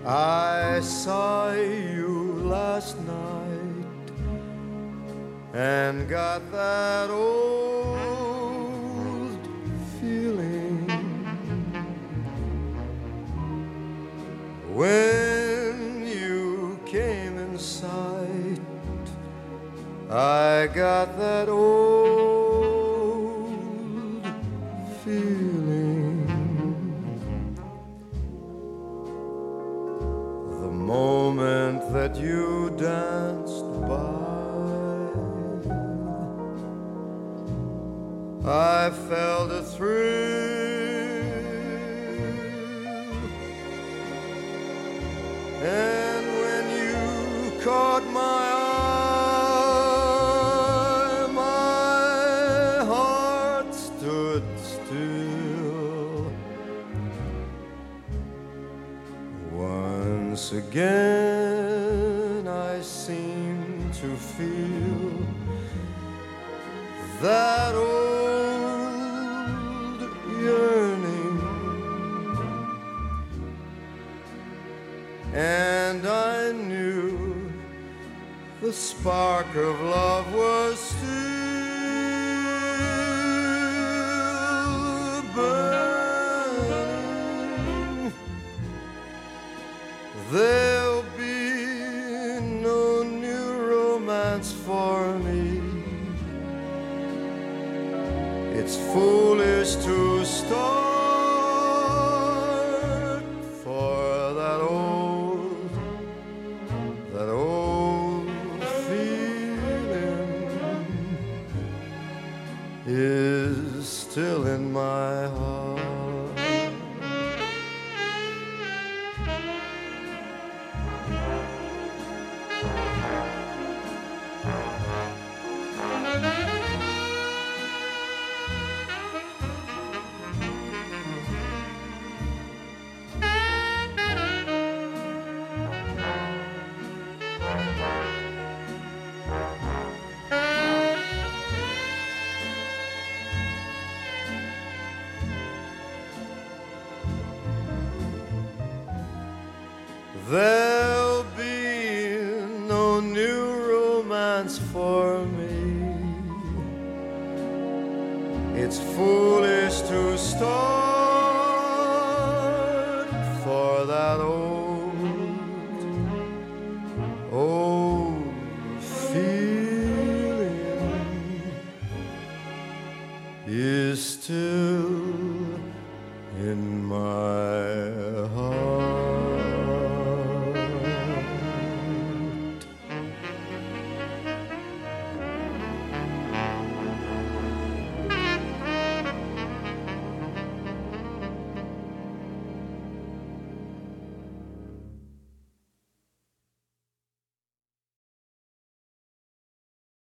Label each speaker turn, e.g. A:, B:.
A: I saw you last night and got that old feeling when you came in sight. I got that old feeling. The moment that you danced by, I felt a thrill, and when you caught my eye, my heart stood still. Once again I seem to feel that old yearning, and I knew the spark of love was still burning. There'll be no new romance for me. It's foolish to start, for that old feeling is still in my heart. There'll be no new romance for me. It's foolish to start, for that old feeling is still in my